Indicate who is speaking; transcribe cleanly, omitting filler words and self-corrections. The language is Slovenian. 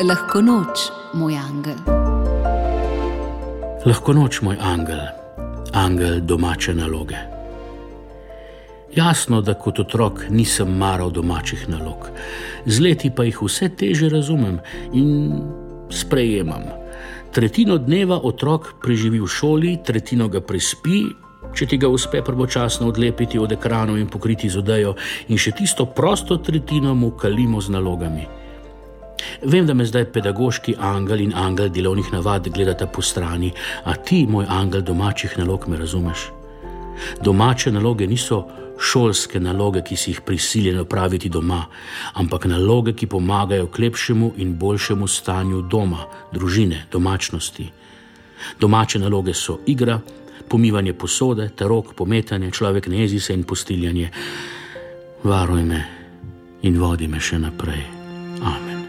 Speaker 1: Lahko noč, moj angel.
Speaker 2: Lahko noč, moj angel, angel domače naloge. Jasno, da kot otrok nisem maral domačih nalog. Z leti pa jih vse teže razumem in sprejemam. Tretjino dneva otrok preživi v šoli, tretjino ga prespi, če ti ga uspe pravočasno odlepiti od ekranov in pokriti z odejo, in še tisto prosto tretjino mu kalimo z nalogami. Vem, da me zdaj pedagoški angel in angel delovnih navad gledata po strani, a ti, moj angel domačih nalog, me razumeš? Domače naloge niso šolske naloge, ki si jih prisiljen opraviti doma, ampak naloge, ki pomagajo k lepšemu in boljšemu stanju doma, družine, domačnosti. Domače naloge so igra, pomivanje posode, tarok, pometanje, človek ne jezi se in postiljanje. Varuj me in vodi me še naprej. Amen.